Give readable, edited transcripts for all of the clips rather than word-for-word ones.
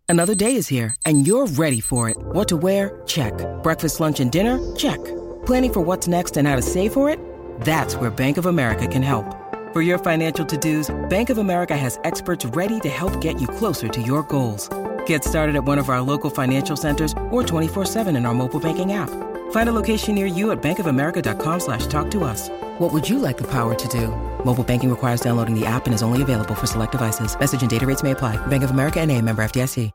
Another day is here, and you're ready for it. What to wear? Check. Breakfast, lunch, and dinner? Check. Planning for what's next and how to save for it? That's where Bank of America can help. For your financial to-dos, Bank of America has experts ready to help get you closer to your goals. Get started at one of our local financial centers or 24/7 in our mobile banking app. Find a location near you at bankofamerica.com/talktous. What would you like the power to do? Mobile banking requires downloading the app and is only available for select devices. Message and data rates may apply. Bank of America N.A., member FDIC.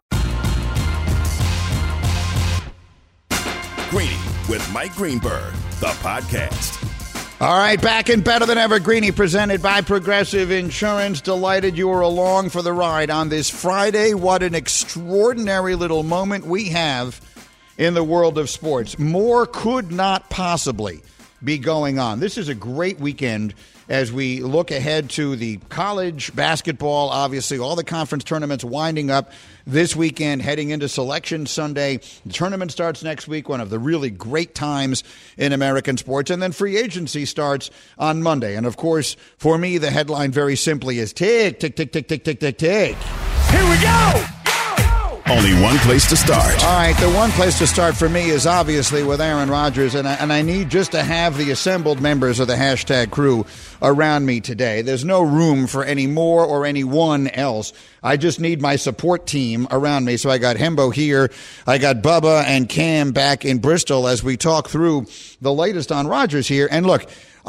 Greeny with Mike Greenberg, the podcast. All right, back and better than ever. Greeny presented by Progressive Insurance. Delighted you are along for the ride on this Friday. What an extraordinary little moment we have in the world of sports. More could not possibly be going on. This is a great weekend as we look ahead to the college basketball. Obviously, all the conference tournaments winding up this weekend, heading into Selection Sunday. The tournament starts next week, one of the really great times in American sports. And then free agency starts on Monday. And, of course, for me, the headline very simply is tick, tick, tick, tick, tick, tick, tick, tick. Here we go! Only one place to start. All right, the one place to start for me is obviously with Aaron Rodgers, and I need just to have the assembled members of the hashtag crew around me today. There's no room for any more or anyone else. I just need my support team around me. So I got Hembo here, I got Bubba and Cam back in Bristol as we talk through the latest on Rodgers here. And look,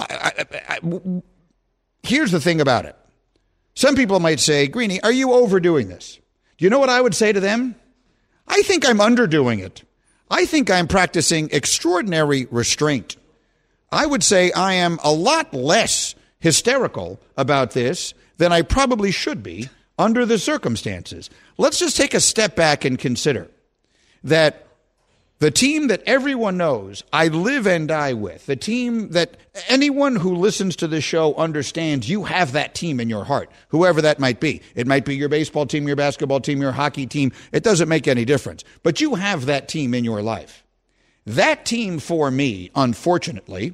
here's the thing about it. Some people might say, Greeny, are you overdoing this? Do you know what I would say to them? I think I'm underdoing it. I think I'm practicing extraordinary restraint. I would say I am a lot less hysterical about this than I probably should be under the circumstances. Let's just take a step back and consider that the team that everyone knows I live and die with, the team that anyone who listens to this show understands, you have that team in your heart, whoever that might be. It might be your baseball team, your basketball team, your hockey team. It doesn't make any difference. But you have that team in your life. That team for me, unfortunately,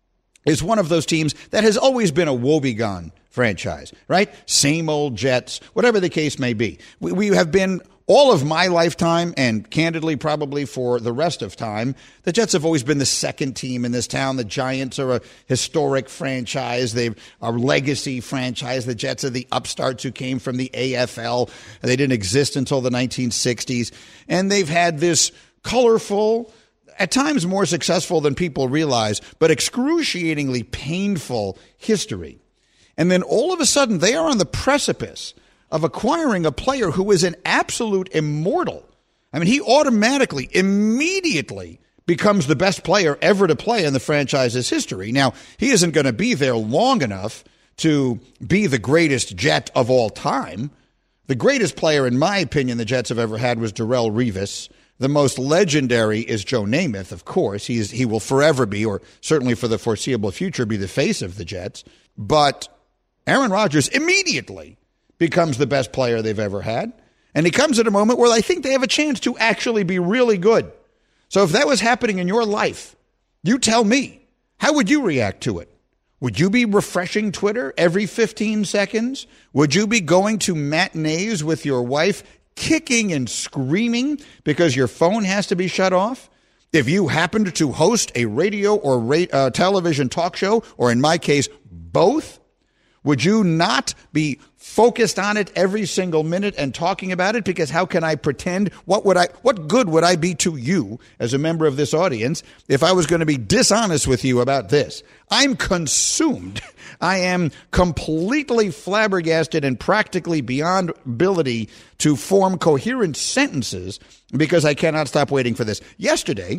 is one of those teams that has always been a woebegone franchise, right? Same old Jets, whatever the case may be. We have been all of my lifetime, and candidly probably for the rest of time, the Jets have always been the second team in this town. The Giants are a historic franchise. They're a legacy franchise. The Jets are the upstarts who came from the AFL. They didn't exist until the 1960s. And they've had this colorful, at times more successful than people realize, but excruciatingly painful history. And then all of a sudden, they are on the precipice of acquiring a player who is an absolute immortal. I mean, he automatically, immediately becomes the best player ever to play in the franchise's history. Now, he isn't going to be there long enough to be the greatest Jet of all time. The greatest player, in my opinion, the Jets have ever had was Darrelle Revis. The most legendary is Joe Namath, of course. He will forever be, or certainly for the foreseeable future, be the face of the Jets. But Aaron Rodgers immediately becomes the best player they've ever had. And he comes at a moment where I think they have a chance to actually be really good. So if that was happening in your life, you tell me, how would you react to it? Would you be refreshing Twitter every 15 seconds? Would you be going to matinees with your wife, kicking and screaming because your phone has to be shut off? If you happened to host a radio or television talk show, or in my case, both, would you not be focused on it every single minute and talking about it? Because how can I pretend? What good would I be to you as a member of this audience if I was going to be dishonest with you about this? I'm consumed. I am completely flabbergasted and practically beyond ability to form coherent sentences because I cannot stop waiting for this. Yesterday,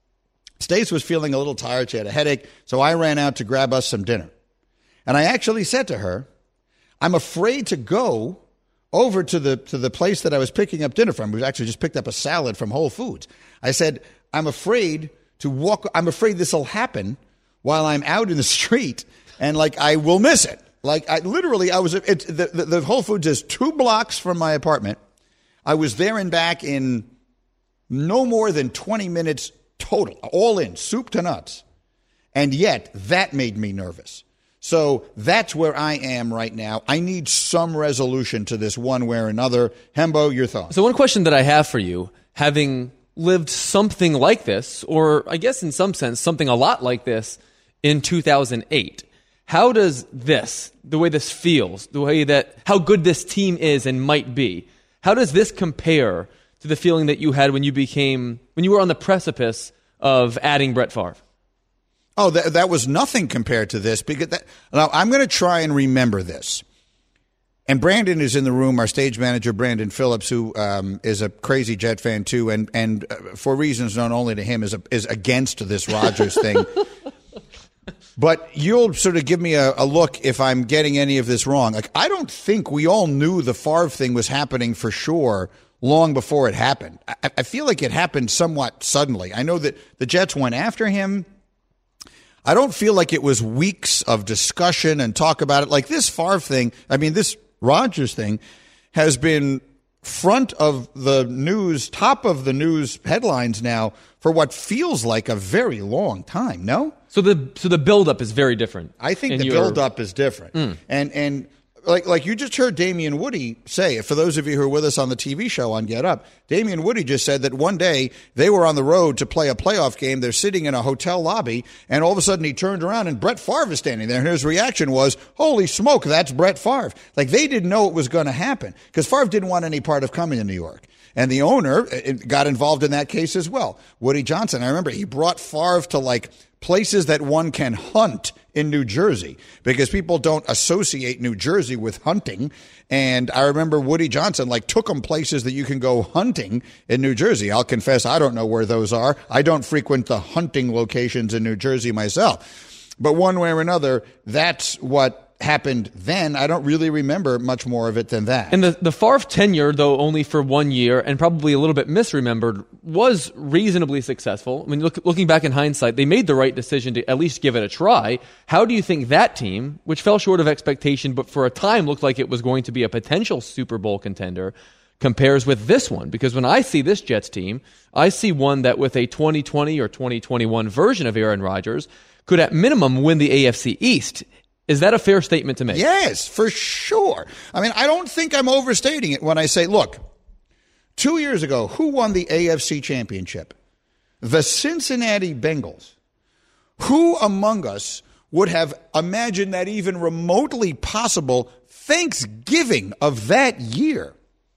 Stace was feeling a little tired. She had a headache, so I ran out to grab us some dinner. And I actually said to her, I'm afraid to go over to the place that I was picking up dinner from. We actually just picked up a salad from Whole Foods. I said, I'm afraid this will happen while I'm out in the street and I will miss it. The Whole Foods is 2 blocks from my apartment. I was there and back in no more than 20 minutes total, all in, soup to nuts. And yet that made me nervous. So that's where I am right now. I need some resolution to this one way or another. Hembo, your thoughts? So one question that I have for you, having lived something like this, or I guess in some sense something a lot like this in 2008, how does this, the way this feels, the way that, how good this team is and might be, how does this compare to the feeling that you had when you were on the precipice of adding Brett Favre? Oh, that was nothing compared to this. Now, I'm going to try and remember this. And Brandon is in the room, our stage manager, Brandon Phillips, who is a crazy Jet fan too, and for reasons known only to him, is against this Rodgers thing. But you'll sort of give me a look if I'm getting any of this wrong. Like, I don't think we all knew the Favre thing was happening for sure long before it happened. I feel like it happened somewhat suddenly. I know that the Jets went after him. I don't feel like it was weeks of discussion and talk about it. Like this Favre thing, this Rodgers thing has been front of the news, top of the news headlines now for what feels like a very long time, no? So the buildup is very different. I think the buildup is different. And like you just heard Damien Woody say, for those of you who are with us on the TV show on Get Up, Damien Woody just said that one day they were on the road to play a playoff game. They're sitting in a hotel lobby, and all of a sudden he turned around and Brett Favre is standing there, and his reaction was, holy smoke, that's Brett Favre. Like, they didn't know it was going to happen because Favre didn't want any part of coming to New York. And the owner got involved in that case as well. Woody Johnson, I remember he brought Favre to like places that one can hunt in New Jersey because people don't associate New Jersey with hunting. And I remember Woody Johnson took him places that you can go hunting in New Jersey. I'll confess, I don't know where those are. I don't frequent the hunting locations in New Jersey myself. But one way or another, that's what happened then. I don't really remember much more of it than that. And the Favre tenure, though only for 1 year and probably a little bit misremembered, was reasonably successful. I mean, looking back in hindsight, they made the right decision to at least give it a try. How do you think that team, which fell short of expectation but for a time looked like it was going to be a potential Super Bowl contender, compares with this one? Because when I see this Jets team, I see one that with a 2020 or 2021 version of Aaron Rodgers could at minimum win the AFC East. Is that a fair statement to make? Yes, for sure. I don't think I'm overstating it when I say, look, 2 years ago, who won the AFC Championship? The Cincinnati Bengals. Who among us would have imagined that even remotely possible Thanksgiving of that year?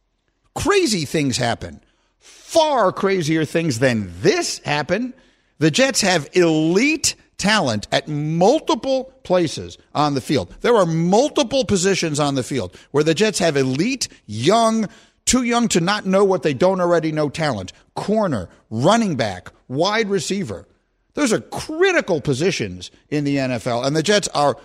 Crazy things happen. Far crazier things than this happen. The Jets have elite talent at multiple places on the field. There are multiple positions on the field where the Jets have elite, young, too young to not know what they don't already know talent. Corner, running back, wide receiver. Those are critical positions in the NFL, and the Jets are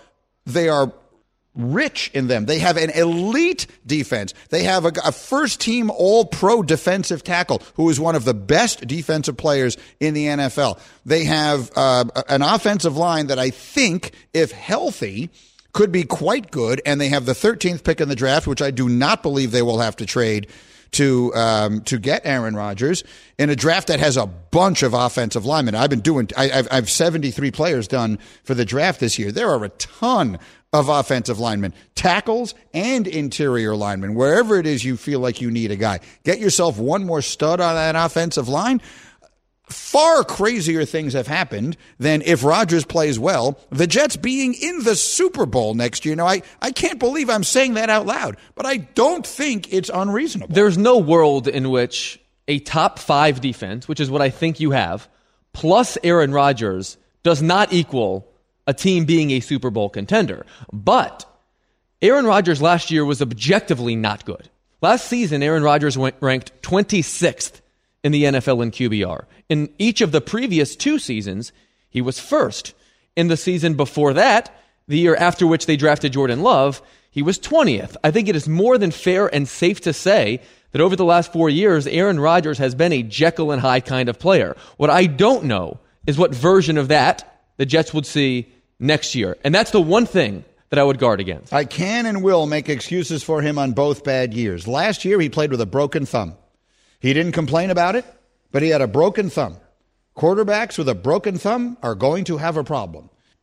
rich in them. They have an elite defense. They have a first-team all-pro defensive tackle who is one of the best defensive players in the NFL. They have an offensive line that I think, if healthy, could be quite good, and they have the 13th pick in the draft, which I do not believe they will have to trade to get Aaron Rodgers in a draft that has a bunch of offensive linemen. I've 73 players done for the draft this year. There are a ton of offensive linemen, tackles and interior linemen, wherever it is you feel like you need a guy. Get yourself one more stud on that offensive line. Far crazier things have happened than if Rodgers plays well, the Jets being in the Super Bowl next year. Now, I can't believe I'm saying that out loud, but I don't think it's unreasonable. There's no world in which a top 5 defense, which is what I think you have, plus Aaron Rodgers does not equal a team being a Super Bowl contender. But Aaron Rodgers last year was objectively not good. Last season, Aaron Rodgers ranked 26th in the NFL in QBR. In each of the previous 2 seasons, he was first. In the season before that, the year after which they drafted Jordan Love, he was 20th. I think it is more than fair and safe to say that over the last 4 years, Aaron Rodgers has been a Jekyll and Hyde kind of player. What I don't know is what version of that the Jets would see next year. And that's the one thing that I would guard against. I can and will make excuses for him on both bad years. Last year, he played with a broken thumb. He didn't complain about it, but he had a broken thumb. Quarterbacks with a broken thumb are going to have a problem.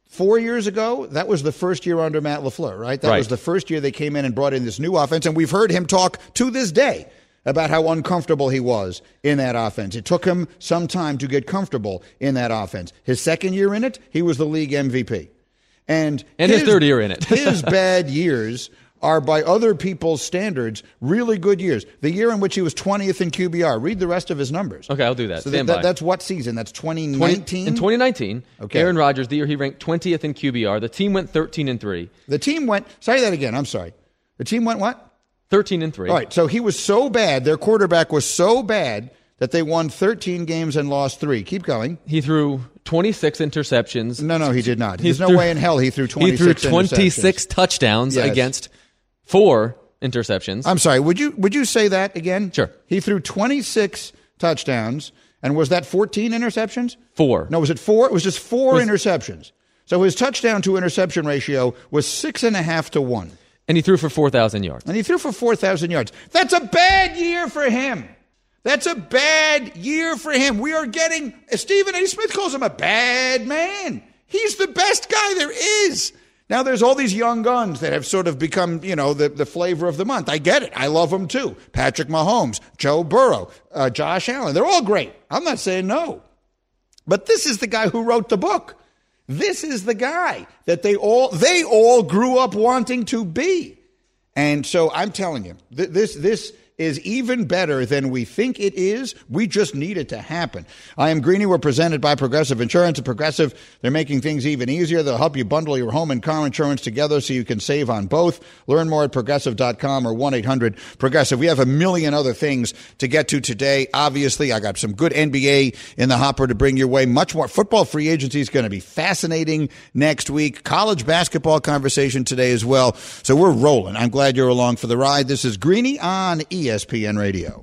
4 years ago, that was the first year under Matt LaFleur, right? That was the first year they came in and brought in this new offense, and we've heard him talk to this day about how uncomfortable he was in that offense. It took him some time to get comfortable in that offense. His second year in it, he was the league MVP. And his third year in it. His bad years are, by other people's standards, really good years. The year in which he was 20th in QBR. Read the rest of his numbers. Okay, I'll do that. So that's what season? That's 2019? In 2019, okay. Aaron Rodgers, the year he ranked 20th in QBR. The team went 13-3. The team went, say that again, I'm sorry. The team went what? 13-3. All right, so he was so bad, their quarterback was so bad that they won 13 games and lost 3. Keep going. He threw 26 interceptions. No, he did not. There's no way in hell he threw 26 He threw 26 touchdowns against 4 interceptions. I'm sorry, would you say that again? Sure. He threw 26 touchdowns, and was that 14 interceptions? 4. No, was it 4? It was just 4 interceptions. So his touchdown to interception ratio was 6.5 to 1. And he threw for 4,000 yards. And he threw for 4,000 yards. That's a bad year for him. That's a bad year for him. We are getting, Stephen A. Smith calls him a bad man. He's the best guy there is. Now, there's all these young guns that have sort of become, the flavor of the month. I get it. I love them too. Patrick Mahomes, Joe Burrow, Josh Allen. They're all great. I'm not saying no. But this is the guy who wrote the book. This is the guy that they all grew up wanting to be. And so I'm telling you, this is even better than we think it is. We just need it to happen. I am Greeny. We're presented by Progressive Insurance. At Progressive, they're making things even easier. They'll help you bundle your home and car insurance together so you can save on both. Learn more at Progressive.com or 1-800-PROGRESSIVE. We have a million other things to get to today. Obviously, I got some good NBA in the hopper to bring your way. Much more. Football free agency is going to be fascinating next week. College basketball conversation today as well. So we're rolling. I'm glad you're along for the ride. This is Greeny on ESPN Radio.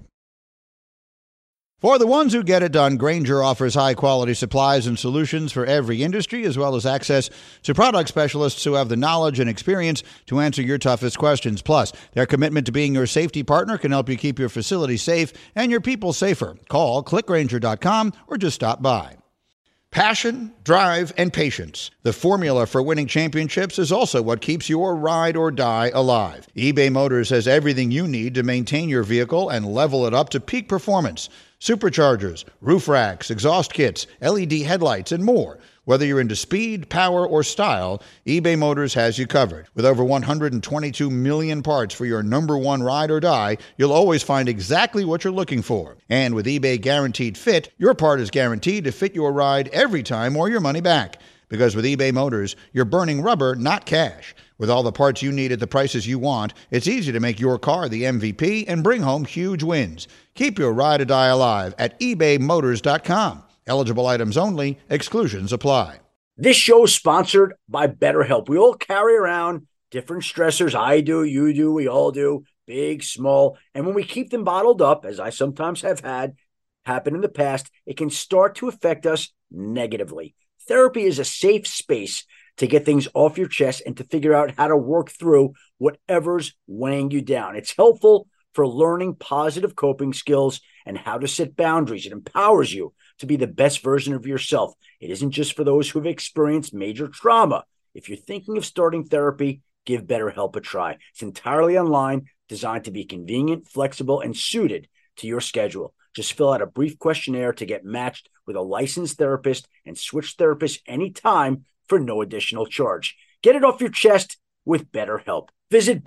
For the ones who get it done, Grainger offers high-quality supplies and solutions for every industry, as well as access to product specialists who have the knowledge and experience to answer your toughest questions. Plus, their commitment to being your safety partner can help you keep your facility safe and your people safer. Call clickgrainger.com or just stop by. Passion, drive, and patience. The formula for winning championships is also what keeps your ride or die alive. eBay Motors has everything you need to maintain your vehicle and level it up to peak performance. Superchargers, roof racks, exhaust kits, LED headlights, and more. Whether you're into speed, power, or style, eBay Motors has you covered. With over 122 million parts for your number one ride or die, you'll always find exactly what you're looking for. And with eBay Guaranteed Fit, your part is guaranteed to fit your ride every time or your money back. Because with eBay Motors, you're burning rubber, not cash. With all the parts you need at the prices you want, it's easy to make your car the MVP and bring home huge wins. Keep your ride or die alive at ebaymotors.com. Eligible items only. Exclusions apply. This show is sponsored by BetterHelp. We all carry around different stressors. I do, you do, we all do, big, small. And when we keep them bottled up, as I sometimes have had happen in the past, it can start to affect us negatively. Therapy is a safe space to get things off your chest and to figure out how to work through whatever's weighing you down. It's helpful for learning positive coping skills and how to set boundaries. It empowers you to be the best version of yourself. It isn't just for those who have experienced major trauma. If you're thinking of starting therapy, give BetterHelp a try. It's entirely online, designed to be convenient, flexible, and suited to your schedule. Just fill out a brief questionnaire to get matched with a licensed therapist and switch therapists anytime for no additional charge. Get it off your chest with BetterHelp. Visit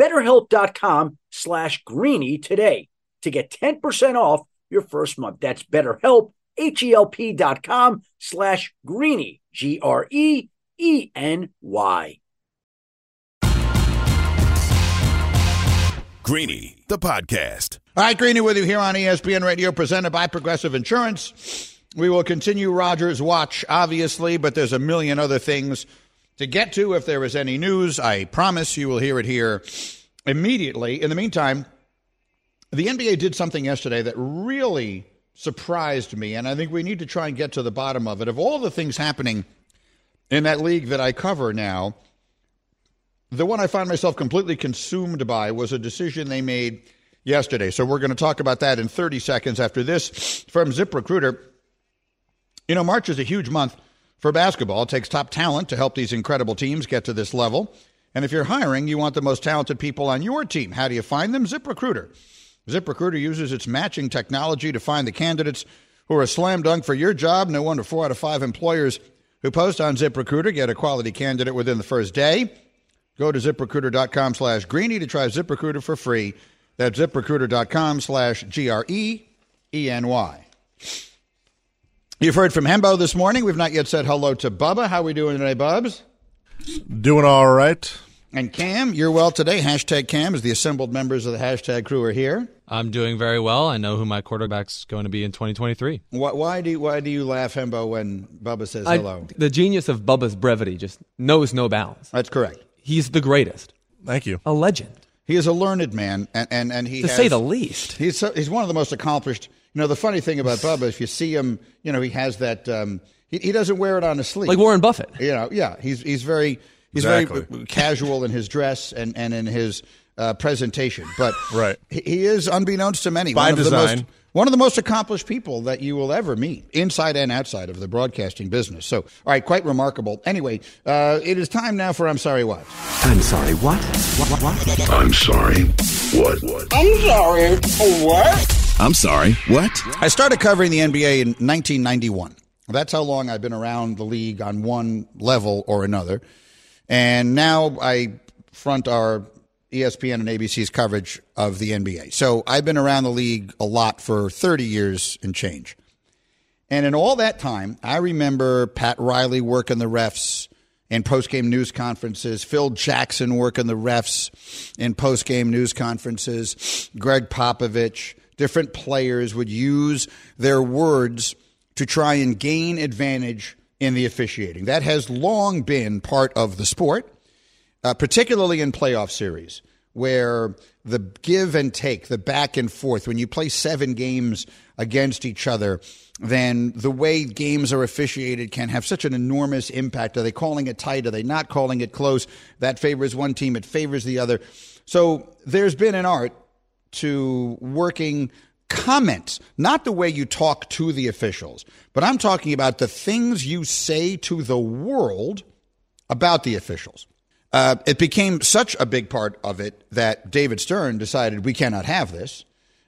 BetterHelp.com/Greeny today to get 10% off your first month. That's BetterHelp, HELP.com/Greeny, GREENY. Greeny, the podcast. All right, Greeny with you here on ESPN Radio, presented by Progressive Insurance. We will continue Rodgers' watch, obviously, but there's a million other things to get to. If there is any news, I promise you will hear it here immediately. In the meantime, the NBA did something yesterday that really surprised me, and I think we need to try and get to the bottom of it. Of all the things happening in that league that I cover now, the one I find myself completely consumed by was a decision they made yesterday. So we're going to talk about that in 30 seconds after this from ZipRecruiter. You know, March is a huge month for basketball. It takes top talent to help these incredible teams get to this level. And if you're hiring, you want the most talented people on your team. How do you find them? ZipRecruiter. ZipRecruiter uses its matching technology to find the candidates who are a slam dunk for your job. No wonder 4 out of 5 employers who post on ZipRecruiter get a quality candidate within the first day. Go to ZipRecruiter.com/Greeny to try ZipRecruiter for free. That's ZipRecruiter.com/GREENY. You've heard from Hembo this morning. We've not yet said hello to Bubba. How are we doing today, Bubs? Doing all right. And Cam, you're well today. Hashtag Cam, as the assembled members of the hashtag crew are here. I'm doing very well. I know who my quarterback's going to be in 2023. Why do you laugh, Hembo, when Bubba says hello? The genius of Bubba's brevity just knows no bounds. That's correct. He's the greatest. Thank you. A legend. He is a learned man, and he to say the least. He's one of the most accomplished. You know, the funny thing about Bubba, if you see him, you know, he has that. He doesn't wear it on his sleeve, like Warren Buffett. You know, yeah, he's very casual in his dress and in his presentation, but right. he is, unbeknownst to many, one of the most accomplished people that you will ever meet, inside and outside of the broadcasting business. So, all right, quite remarkable. Anyway, it is time now for I'm Sorry What? I'm sorry, what? What? I'm sorry. What? I'm sorry, what? I'm sorry. What? I started covering the NBA in 1991. That's how long I've been around the league on one level or another. And now I front our ESPN and ABC's coverage of the NBA. So I've been around the league a lot for 30 years and change. And in all that time, I remember Pat Riley working the refs in post-game news conferences, Phil Jackson working the refs in post-game news conferences, Greg Popovich. Different players would use their words to try and gain advantage in the officiating. That has long been part of the sport, particularly in playoff series, where the give and take, the back and forth, when you play 7 games against each other, then the way games are officiated can have such an enormous impact. Are they calling it tight? Are they not calling it close? That favors one team. It favors the other. So there's been an art to working comments, not the way you talk to the officials, but I'm talking about the things you say to the world about the officials. It became such a big part of it that David Stern decided we cannot have this.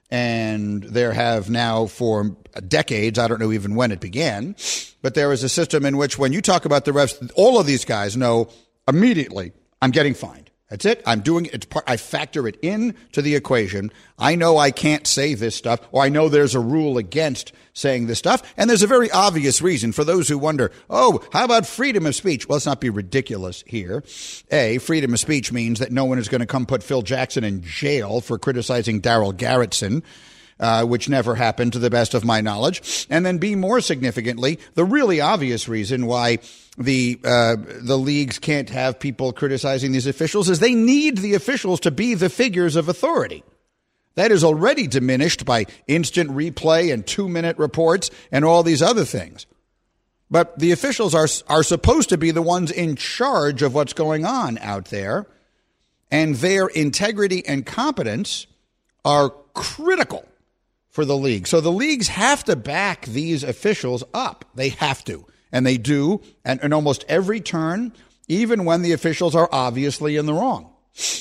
And there have now for decades, I don't know even when it began, but there is a system in which when you talk about the refs, all of these guys know immediately, I'm getting fined. That's it. I'm doing it. I factor it in to the equation. I know I can't say this stuff, or I know there's a rule against saying this stuff. And there's a very obvious reason for those who wonder, oh, how about freedom of speech? Well, let's not be ridiculous here. Freedom of speech means that no one is going to come put Phil Jackson in jail for criticizing Darryl Garretson, which never happened to the best of my knowledge. And then B, more significantly, the really obvious reason why the leagues can't have people criticizing these officials is they need the officials to be the figures of authority. That is already diminished by instant replay and 2-minute reports and all these other things. But the officials are supposed to be the ones in charge of what's going on out there, and their integrity and competence are critical for the league. So the leagues have to back these officials up. They have to. And they do, and in almost every turn, even when the officials are obviously in the wrong.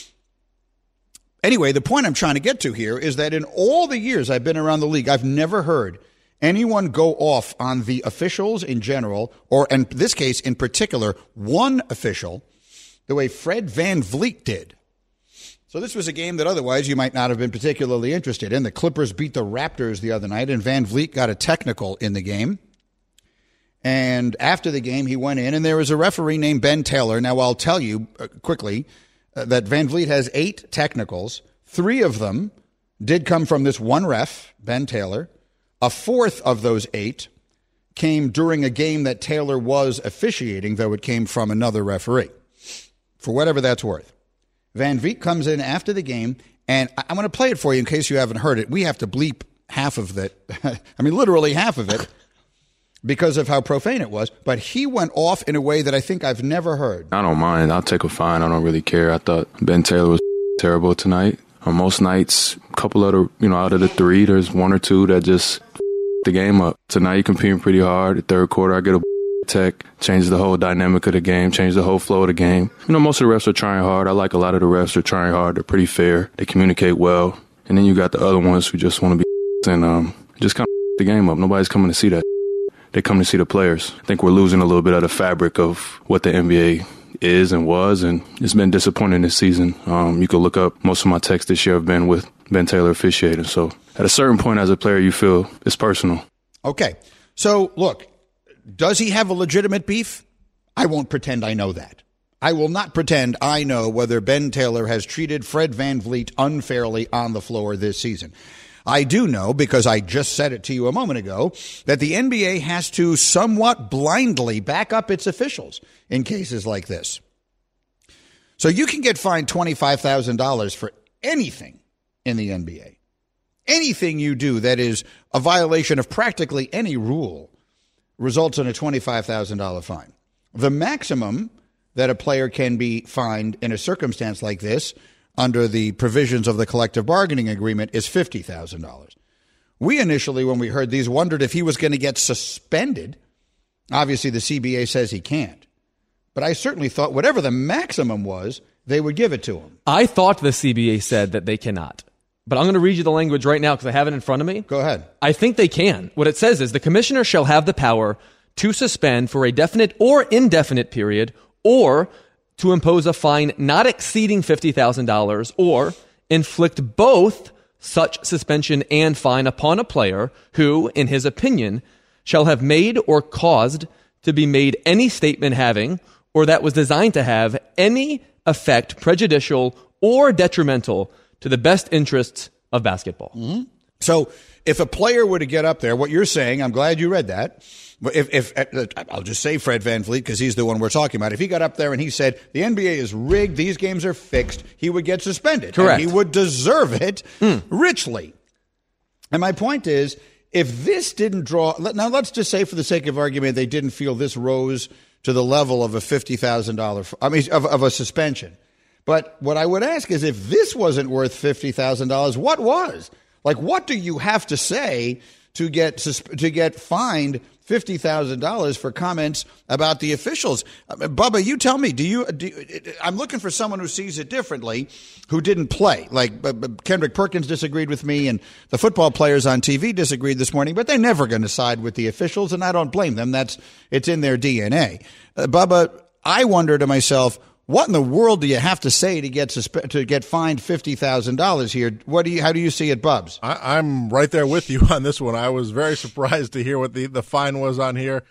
Anyway, the point I'm trying to get to here is that in all the years I've been around the league, I've never heard anyone go off on the officials in general, or in this case in particular, one official, the way Fred VanVleet did. So this was a game that otherwise you might not have been particularly interested in. The Clippers beat the Raptors the other night, and VanVleet got a technical in the game. And after the game, he went in, and there was a referee named Ben Taylor. Now, I'll tell you quickly that VanVleet has 8 technicals. 3 of them did come from this one ref, Ben Taylor. A 4th of those 8 came during a game that Taylor was officiating, though it came from another referee, for whatever that's worth. VanVleet comes in after the game, and I'm going to play it for you in case you haven't heard it. We have to bleep half of it. I mean, literally half of it. Because of how profane it was. But he went off in a way that I think I've never heard. I don't mind. I'll take a fine. I don't really care. I thought Ben Taylor was terrible tonight. On most nights, a couple of the, out of the 3, there's 1 or 2 that just the game up. Tonight, you're competing pretty hard. The third quarter, I get a tech, changes the whole dynamic of the game, changes the whole flow of the game. Most of the refs are trying hard. I like a lot of the refs are trying hard. They're pretty fair. They communicate well. And then you got the other ones who just want to be and just kind of the game up. Nobody's coming to see that. They come to see the players. I think we're losing a little bit of the fabric of what the NBA is and was, and it's been disappointing this season. You could look up most of my texts this year have been with Ben Taylor officiating. So at a certain point as a player, you feel it's personal. Okay. So, look, does he have a legitimate beef? I won't pretend I know that. I will not pretend I know whether Ben Taylor has treated Fred VanVleet unfairly on the floor this season. I do know, because I just said it to you a moment ago, that the NBA has to somewhat blindly back up its officials in cases like this. So you can get fined $25,000 for anything in the NBA. Anything you do that is a violation of practically any rule results in a $25,000 fine. The maximum that a player can be fined in a circumstance like this under the provisions of the collective bargaining agreement is $50,000. We initially, when we heard these, wondered if he was going to get suspended. Obviously, the CBA says he can't. But I certainly thought whatever the maximum was, they would give it to him. I thought the CBA said that they cannot. But I'm going to read you the language right now because I have it in front of me. Go ahead. I think they can. What it says is the commissioner shall have the power to suspend for a definite or indefinite period, or to impose a fine not exceeding $50,000, or inflict both such suspension and fine upon a player who, in his opinion, shall have made or caused to be made any statement having, or that was designed to have, any effect prejudicial or detrimental to the best interests of basketball. Mm-hmm. So if a player were to get up there, what you're saying, I'm glad you read that. But if I'll just say Fred VanVleet because he's the one we're talking about. If he got up there and he said the NBA is rigged, these games are fixed, he would get suspended. Correct. And he would deserve it richly. And my point is, if this didn't draw, now let's just say for the sake of argument, they didn't feel this rose to the level of a $50,000, of a suspension. But what I would ask is, if this wasn't worth $50,000, what was? Like, what do you have to say to get fined $50,000 for comments about the officials? Bubba, you tell me. I'm looking for someone who sees it differently, who didn't play. Like Kendrick Perkins disagreed with me, and the football players on TV disagreed this morning. But they're never going to side with the officials, and I don't blame them. It's in their DNA. Bubba, I wonder to myself, what in the world do you have to say to get fined $50,000 here? How do you see it, Bubs? I'm right there with you on this one. I was very surprised to hear what the fine was on here.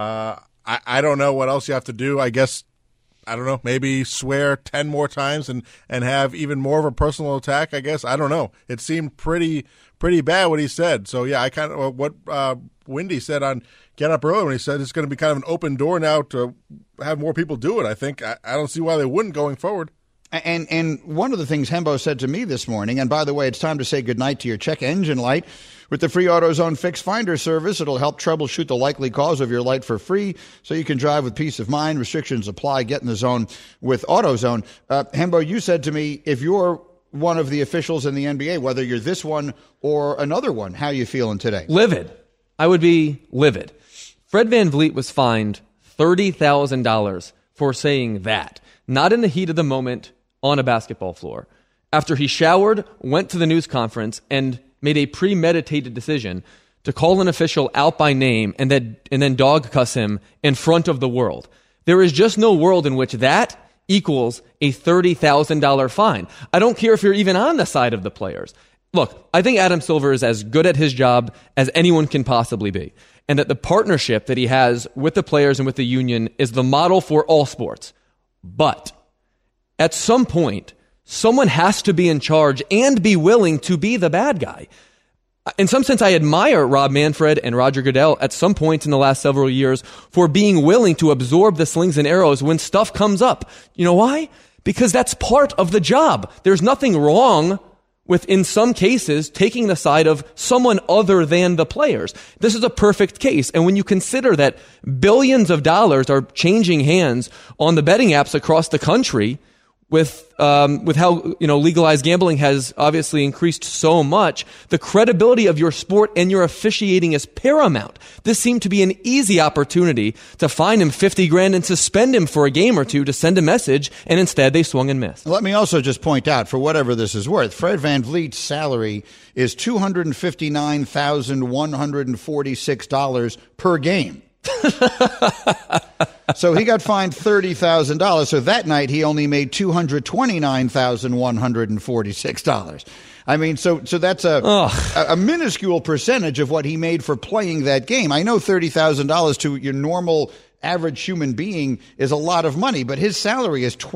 I don't know what else you have to do. I guess, I don't know, maybe swear 10 more times and have even more of a personal attack, I guess. I don't know. It seemed pretty bad what he said. So, yeah, I kind of what Windy said on Get Up Early when he said it's going to be kind of an open door now to have more people do it. I think I don't see why they wouldn't going forward. And one of the things Hembo said to me this morning, and by the way, it's time to say goodnight to your check engine light. With the free AutoZone Fix Finder service, it'll help troubleshoot the likely cause of your light for free so you can drive with peace of mind. Restrictions apply. Get in the zone with AutoZone. Hembo, you said to me, if you're one of the officials in the NBA, whether you're this one or another one, how are you feeling today? Livid. I would be livid. Fred VanVleet was fined $30,000 for saying that, not in the heat of the moment on a basketball floor. After he showered, went to the news conference, and made a premeditated decision to call an official out by name and then dog cuss him in front of the world. There is just no world in which that equals a $30,000 fine. I don't care if you're even on the side of the players. Look, I think Adam Silver is as good at his job as anyone can possibly be, and that the partnership that he has with the players and with the union is the model for all sports. But at some point, someone has to be in charge and be willing to be the bad guy. In some sense, I admire Rob Manfred and Roger Goodell at some point in the last several years for being willing to absorb the slings and arrows when stuff comes up. You know why? Because that's part of the job. There's nothing wrong with, in some cases, taking the side of someone other than the players. This is a perfect case. And when you consider that billions of dollars are changing hands on the betting apps across the country, with how legalized gambling has obviously increased so much, the credibility of your sport and your officiating is paramount. This seemed to be an easy opportunity to fine him $50,000 and suspend him for a game or two to send a message, and instead they swung and missed. Let me also just point out, for whatever this is worth, Fred VanVleet's salary is $259,146 per game. So he got fined $30,000. So that night he only made $229,146. I mean, so that's a minuscule percentage of what he made for playing that game. I know $30,000 to your normal average human being is a lot of money, but his salary is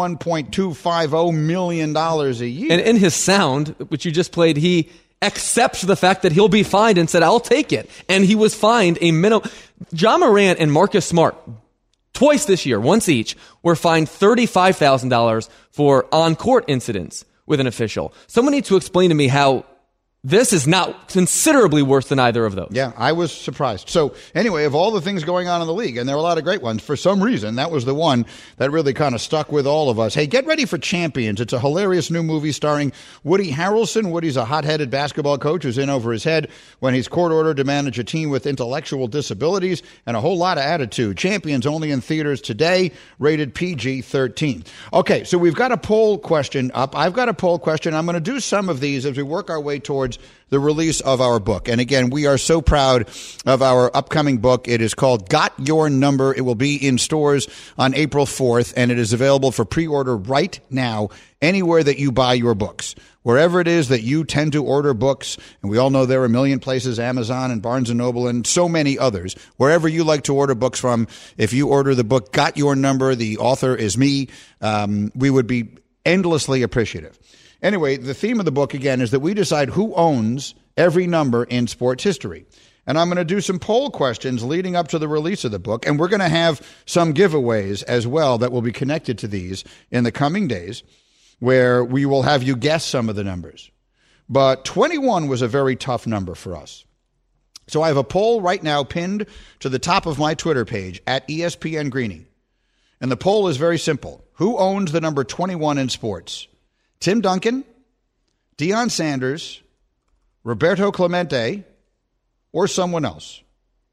$21.250 million a year. And in his sound, which you just played, he accepts the fact that he'll be fined and said, I'll take it. And he was fined a minimum. Ja Morant and Marcus Smart, twice this year, once each, were fined $35,000 for on-court incidents with an official. Someone needs to explain to me how this is not considerably worse than either of those. Yeah, I was surprised. So anyway, of all the things going on in the league, and there are a lot of great ones, for some reason, that was the one that really kind of stuck with all of us. Hey, get ready for Champions. It's a hilarious new movie starring Woody Harrelson. Woody's a hot-headed basketball coach who's in over his head when he's court ordered to manage a team with intellectual disabilities and a whole lot of attitude. Champions only in theaters today, rated PG-13. Okay, so we've got a poll question up. I've got a poll question. I'm going to do some of these as we work our way towards the release of our book. And again, we are so proud of our upcoming book. It is called Got Your Number. It will be in stores on April 4th, and it is available for pre-order right now anywhere that you buy your books. Wherever it is that you tend to order books, and we all know there are a million places, Amazon and Barnes & Noble and so many others, wherever you like to order books from, if you order the book Got Your Number, the author is me, we would be endlessly appreciative. Anyway, the theme of the book, again, is that we decide who owns every number in sports history. And I'm going to do some poll questions leading up to the release of the book, and we're going to have some giveaways as well that will be connected to these in the coming days, where we will have you guess some of the numbers. But 21 was a very tough number for us. So I have a poll right now pinned to the top of my Twitter page at ESPN Greeny. And the poll is very simple. Who owns the number 21 in sports? Tim Duncan, Deion Sanders, Roberto Clemente, or someone else?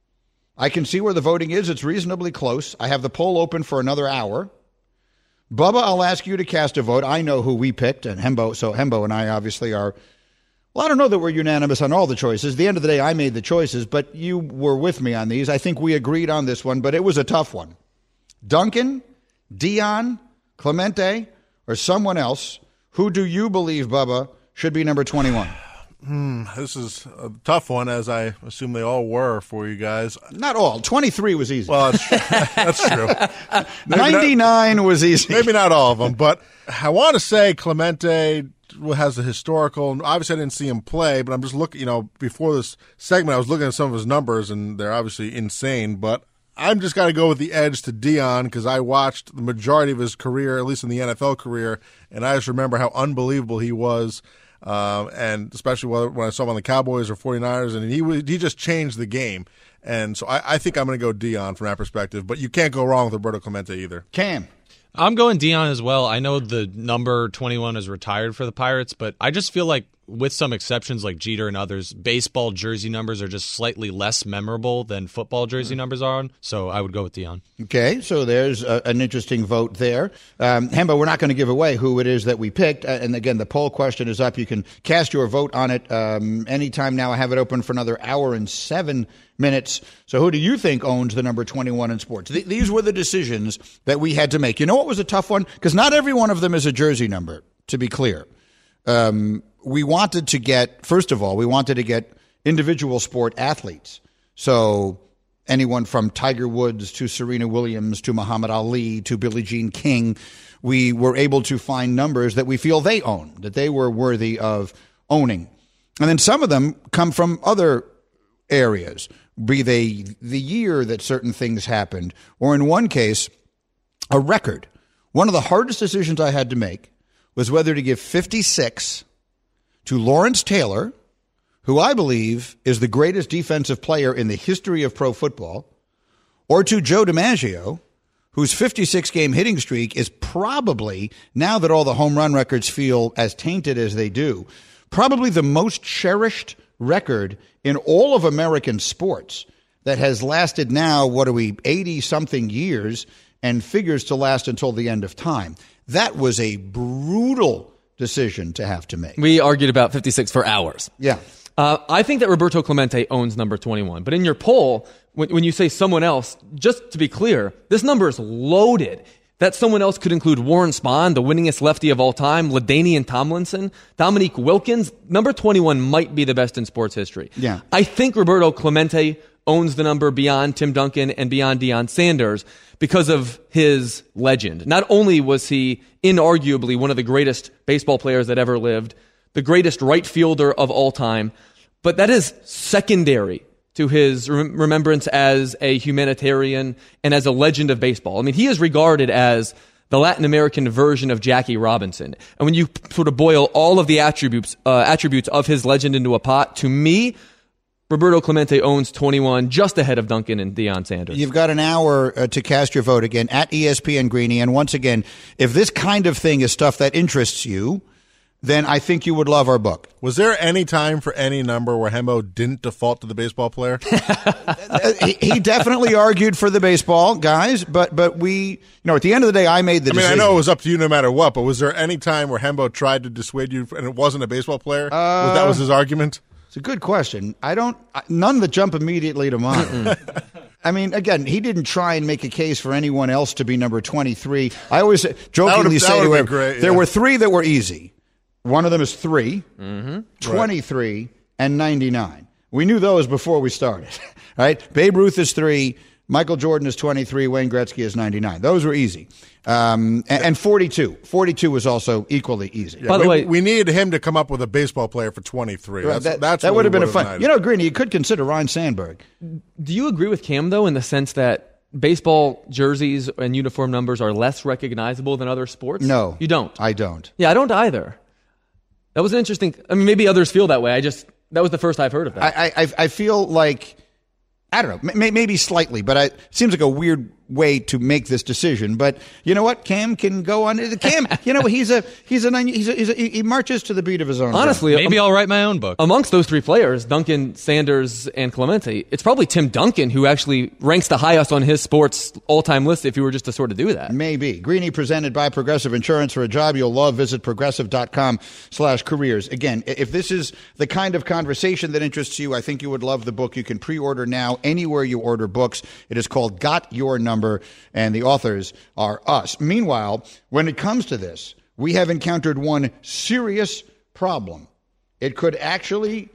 I can see where the voting is. It's reasonably close. I have the poll open for another hour. Bubba, I'll ask you to cast a vote. I know who we picked, and Hembo and I obviously are. Well, I don't know that we're unanimous on all the choices. At the end of the day, I made the choices, but you were with me on these. I think we agreed on this one, but it was a tough one. Duncan, Deion, Clemente, or someone else. Who do you believe, Bubba, should be number 21? This is a tough one, as I assume they all were for you guys. Not all. 23 was easy. Well, that's true. 99 was easy. Maybe not all of them, but I want to say Clemente has a historical. Obviously, I didn't see him play, but I'm just looking, before this segment, I was looking at some of his numbers, and they're obviously insane, but I'm just got to go with the edge to Deion because I watched the majority of his career, at least in the NFL career, and I just remember how unbelievable he was, and especially when I saw him on the Cowboys or 49ers, and he just changed the game. And so I think I'm going to go Deion from that perspective, but you can't go wrong with Roberto Clemente either. Cam. I'm going Deion as well. I know the number 21 is retired for the Pirates, but I just feel like with some exceptions like Jeter and others, baseball jersey numbers are just slightly less memorable than football jersey numbers are. So I would go with Deion. Okay, so there's an interesting vote there. Hembo, we're not going to give away who it is that we picked. And again, the poll question is up. You can cast your vote on it anytime now. I have it open for another hour and 7 minutes. So who do you think owns the number 21 in sports? These were the decisions that we had to make. You know what was a tough one? Because not every one of them is a jersey number, to be clear. We wanted to get, first of all, individual sport athletes. So anyone from Tiger Woods to Serena Williams to Muhammad Ali to Billie Jean King, we were able to find numbers that we feel they own, that they were worthy of owning. And then some of them come from other areas, be they the year that certain things happened, or in one case, a record. One of the hardest decisions I had to make was whether to give 56 to Lawrence Taylor, who I believe is the greatest defensive player in the history of pro football, or to Joe DiMaggio, whose 56-game hitting streak is probably, now that all the home run records feel as tainted as they do, probably the most cherished record in all of American sports that has lasted now, 80-something years, and figures to last until the end of time. That was a brutal decision to have to make. We argued about 56 for hours. Yeah. I think that Roberto Clemente owns number 21. But in your poll, when you say someone else, just to be clear, this number is loaded. That someone else could include Warren Spahn, the winningest lefty of all time, LaDainian Tomlinson, Dominique Wilkins. Number 21 might be the best in sports history. Yeah. I think Roberto Clemente owns the number beyond Tim Duncan and beyond Deion Sanders because of his legend. Not only was he inarguably one of the greatest baseball players that ever lived, the greatest right fielder of all time, but that is secondary to his remembrance as a humanitarian and as a legend of baseball. I mean, he is regarded as the Latin American version of Jackie Robinson. And when you sort of boil all of the attributes of his legend into a pot, to me, Roberto Clemente owns 21, just ahead of Duncan and Deion Sanders. You've got an hour to cast your vote again at ESPN Greeny. And once again, if this kind of thing is stuff that interests you, then I think you would love our book. Was there any time for any number where Hembo didn't default to the baseball player? He definitely argued for the baseball guys, but we, at the end of the day, I made the decision. I know it was up to you no matter what, but was there any time where Hembo tried to dissuade you and it wasn't a baseball player? That was his argument? It's a good question. None that jump immediately to mind. I mean, again, he didn't try and make a case for anyone else to be number 23. I always jokingly say to him, there were three that were easy. One of them is 3, 23, and 99. We knew those before we started, right? Babe Ruth is 3, Michael Jordan is 23, Wayne Gretzky is 99. Those were easy. And 42. 42 was also equally easy. Yeah, by the way, we needed him to come up with a baseball player for 23. That would have been a fun. Greeny, you could consider Ryne Sandberg. Do you agree with Cam, though, in the sense that baseball jerseys and uniform numbers are less recognizable than other sports? No. You don't? I don't. Yeah, I don't either. That was an interesting. I mean, maybe others feel that way. That was the first I've heard of that. I feel like, I don't know, maybe slightly, but it seems like a weird way to make this decision. But you know what? Cam can go on. Cam, he marches to the beat of his own. Honestly, maybe I'll write my own book. Amongst those three players, Duncan, Sanders, and Clemente, it's probably Tim Duncan who actually ranks the highest on his sports all-time list if you were just to sort of do that. Maybe. Greeny presented by Progressive Insurance. For a job you'll love, visit progressive.com/careers. Again, if this is the kind of conversation that interests you, I think you would love the book. You can pre-order now anywhere you order books. It is called Got Your Number, and the authors are us. Meanwhile, when it comes to this, we have encountered one serious problem. It could actually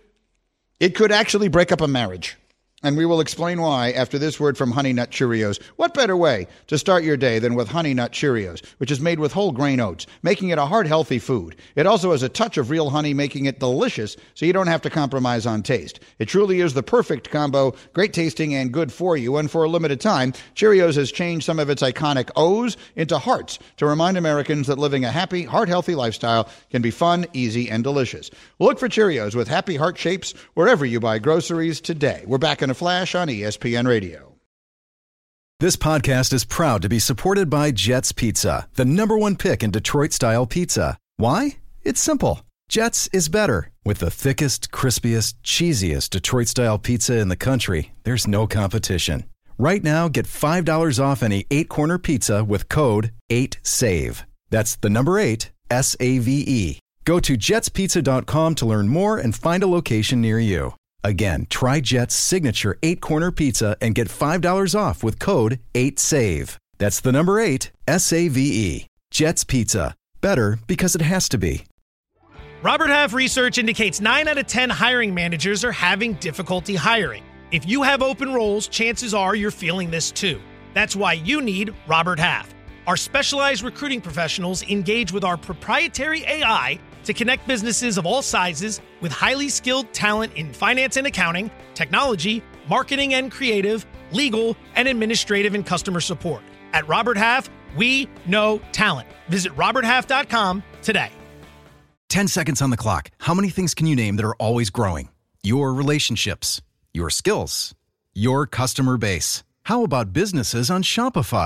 break up a marriage. And we will explain why after this word from Honey Nut Cheerios. What better way to start your day than with Honey Nut Cheerios, which is made with whole grain oats, making it a heart healthy food. It also has a touch of real honey, making it delicious, so you don't have to compromise on taste. It truly is the perfect combo, great tasting and good for you. And for a limited time, Cheerios has changed some of its iconic O's into hearts to remind Americans that living a happy, heart-healthy lifestyle can be fun, easy, and delicious. Look for Cheerios with happy heart shapes wherever you buy groceries today. We're back in a flash on ESPN Radio. This podcast is proud to be supported by Jets Pizza, the #1 pick in Detroit-style pizza. Why? It's simple. Jets is better. With the thickest, crispiest, cheesiest Detroit-style pizza in the country, there's no competition. Right now, get $5 off any 8-corner pizza with code 8SAVE. That's the number 8, SAVE. Go to jetspizza.com to learn more and find a location near you. Again, try Jet's signature 8-corner pizza and get $5 off with code 8SAVE. That's the number 8, SAVE. Jet's Pizza. Better because it has to be. Robert Half research indicates 9 out of 10 hiring managers are having difficulty hiring. If you have open roles, chances are you're feeling this too. That's why you need Robert Half. Our specialized recruiting professionals engage with our proprietary AI to connect businesses of all sizes with highly skilled talent in finance and accounting, technology, marketing and creative, legal, and administrative and customer support. At Robert Half, we know talent. Visit roberthalf.com today. 10 seconds on the clock. How many things can you name that are always growing? Your relationships, your skills, your customer base. How about businesses on Shopify?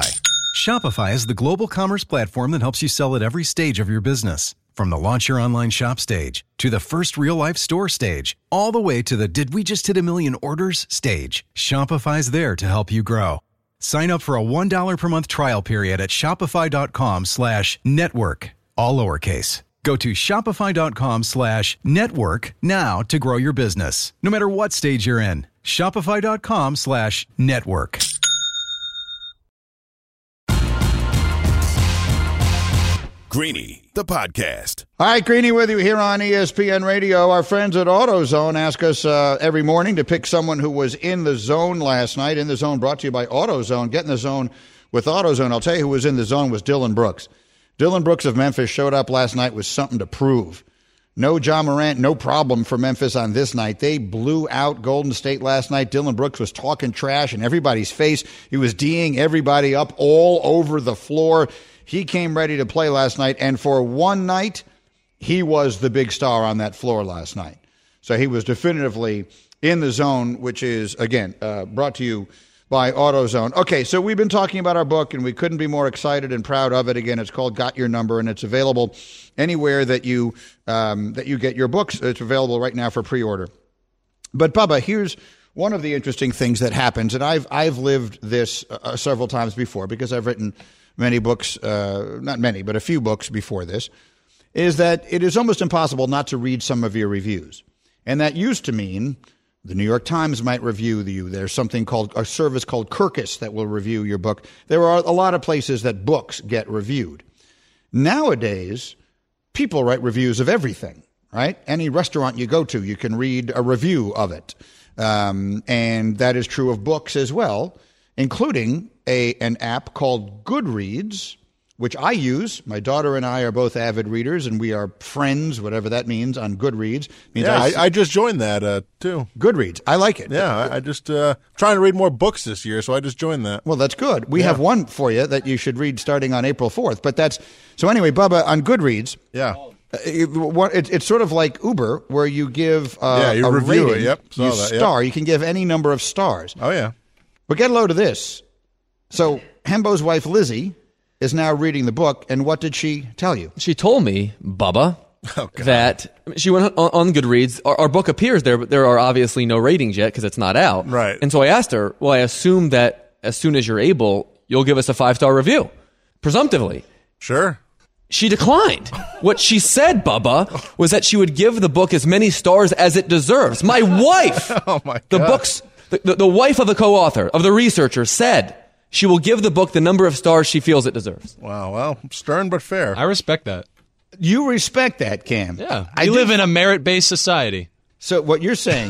Shopify is the global commerce platform that helps you sell at every stage of your business. From the launch your online shop stage, to the first real-life store stage, all the way to the did we just hit a million orders stage, Shopify's there to help you grow. Sign up for a $1 per month trial period at shopify.com/network, all lowercase. Go to shopify.com/network now to grow your business, no matter what stage you're in. Shopify.com/network. Greeny, the podcast. All right, Greeny with you here on ESPN Radio. Our friends at AutoZone ask us every morning to pick someone who was in the zone last night. In the Zone brought to you by AutoZone. Get in the zone with AutoZone. I'll tell you who was in the zone was Dillon Brooks. Dillon Brooks of Memphis showed up last night with something to prove. No Ja Morant, no problem for Memphis on this night. They blew out Golden State last night. Dillon Brooks was talking trash in everybody's face. He was D'ing everybody up all over the floor. He came ready to play last night, and for one night, he was the big star on that floor last night. So he was definitively in the zone, which is, again, brought to you by AutoZone. Okay, so we've been talking about our book, and we couldn't be more excited and proud of it. Again, it's called Got Your Number, and it's available anywhere that you get your books. It's available right now for pre-order. But, Bubba, here's one of the interesting things that happens, and I've lived this several times before because I've written many books, not many, but a few books before this, is that it is almost impossible not to read some of your reviews. And that used to mean the New York Times might review you. There's something called a service called Kirkus that will review your book. There are a lot of places that books get reviewed. Nowadays, people write reviews of everything, right? Any restaurant you go to, you can read a review of it. And that is true of books as well, including an app called Goodreads, which I use. My daughter and I are both avid readers, and we are friends, whatever that means, on Goodreads. I just joined that, too. Goodreads. I like it. Yeah, I just trying to read more books this year, so I just joined that. Well, that's good. We have one for you that you should read starting on April 4th. But so anyway, Bubba, on Goodreads, it's sort of like Uber, where you give you a review rating, it. Yep, you star. You can give any number of stars. Oh, yeah. But get a load of this. So Hembo's wife, Lizzie, is now reading the book, and what did she tell you? She told me, Bubba, that she went on Goodreads. Our book appears there, but there are obviously no ratings yet because it's not out. Right. And so I asked her, well, I assume that as soon as you're able, you'll give us a 5-star review, presumptively. Sure. She declined. What she said, Bubba, was that she would give the book as many stars as it deserves. My wife, oh my God. The wife of the co-author, of the researcher, said she will give the book the number of stars she feels it deserves. Wow, well, stern but fair. I respect that. You respect that, Cam. Yeah, I live in a merit-based society. So what you're saying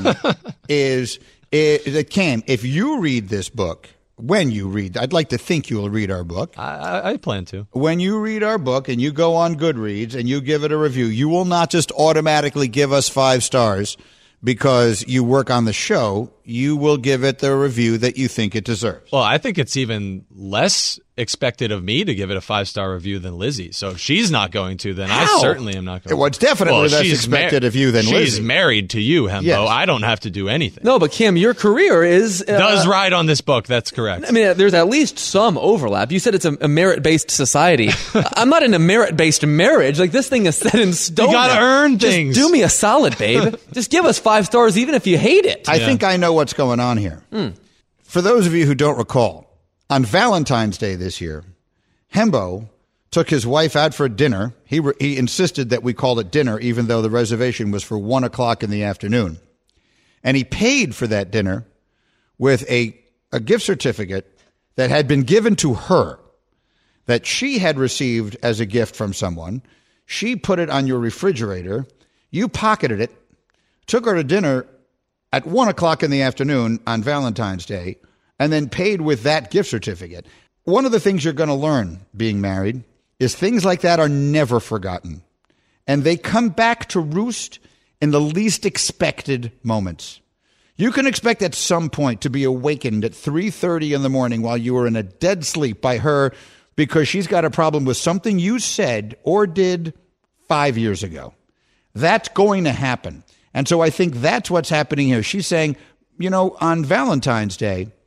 is that, Cam, if you read this book, when you read, I'd like to think you'll read our book. I plan to. When you read our book and you go on Goodreads and you give it a review, you will not just automatically give us 5 stars because you work on the show. You will give it the review that you think it deserves. Well, I think it's even less expected of me to give it a 5-star review than Lizzie. So if she's not going to, then I certainly am not going to. Well, it's definitely less expected of you than Lizzie. She's married to you, Hembo. Yes. I don't have to do anything. No, but Cam, your career does ride on this book. That's correct. I mean, there's at least some overlap. You said it's a merit-based society. I'm not in a merit-based marriage. Like, this thing is set in stone. You got to earn things. Just do me a solid, babe. Just give us 5 stars even if you hate it. I think I know what's going on here. For those of you who don't recall, on Valentine's Day this year, Hembo took his wife out for dinner. He insisted that we call it dinner, even though the reservation was for 1 o'clock in the afternoon. And he paid for that dinner with a gift certificate that had been given to her, that she had received as a gift from someone. She put it on your refrigerator. You pocketed it, took her to dinner at 1 o'clock in the afternoon on Valentine's Day, and then paid with that gift certificate. One of the things you're going to learn being married is things like that are never forgotten. And they come back to roost in the least expected moments. You can expect at some point to be awakened at 3:30 in the morning while you were in a dead sleep by her because she's got a problem with something you said or did 5 years ago. That's going to happen. And so I think that's what's happening here. She's saying, on Valentine's Day,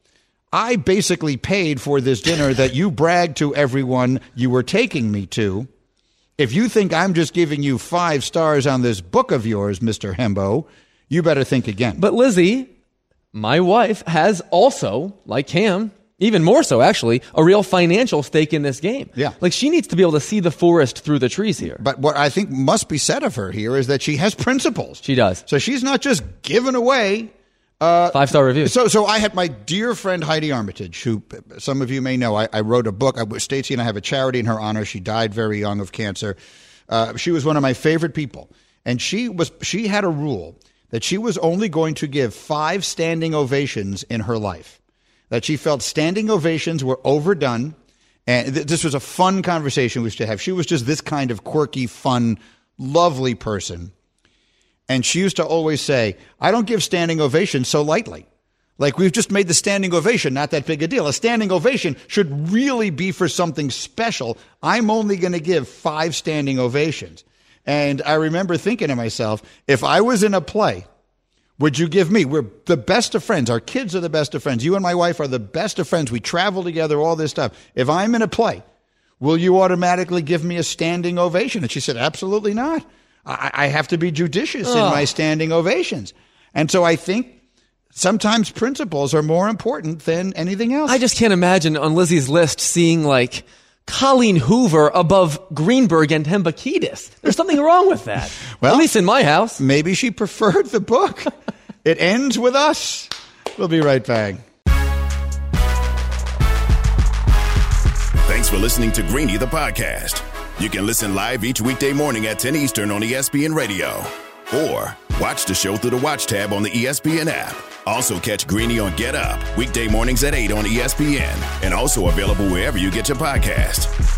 I basically paid for this dinner that you bragged to everyone you were taking me to. If you think I'm just giving you 5 stars on this book of yours, Mr. Hembo, you better think again. But Lizzie, my wife has also, like Cam, even more so actually, a real financial stake in this game. Yeah. Like she needs to be able to see the forest through the trees here. But what I think must be said of her here is that she has principles. She does. So she's not just giving away 5-star reviews. So I had my dear friend Heidi Armitage, who some of you may know. I wrote a book. Stacey and I have a charity in her honor. She died very young of cancer. She was one of my favorite people. And she had a rule that she was only going to give 5 standing ovations in her life. That she felt standing ovations were overdone. And this was a fun conversation we used to have. She was just this kind of quirky, fun, lovely person. And she used to always say, I don't give standing ovations so lightly. Like, we've just made the standing ovation not that big a deal. A standing ovation should really be for something special. I'm only going to give 5 standing ovations. And I remember thinking to myself, if I was in a play, would you give me? We're the best of friends. Our kids are the best of friends. You and my wife are the best of friends. We travel together, all this stuff. If I'm in a play, will you automatically give me a standing ovation? And she said, absolutely not. I have to be judicious in my standing ovations. And so I think sometimes principles are more important than anything else. I just can't imagine on Lizzie's list seeing like Colleen Hoover above Greenberg and Hembakidis. There's something wrong with that. Well, at least in my house. Maybe she preferred the book. It ends with us. We'll be right back. Thanks for listening to Greeny the podcast. You can listen live each weekday morning at 10 Eastern on ESPN Radio. Or watch the show through the Watch tab on the ESPN app. Also catch Greeny on Get Up, weekday mornings at 8 on ESPN. And also available wherever you get your podcast.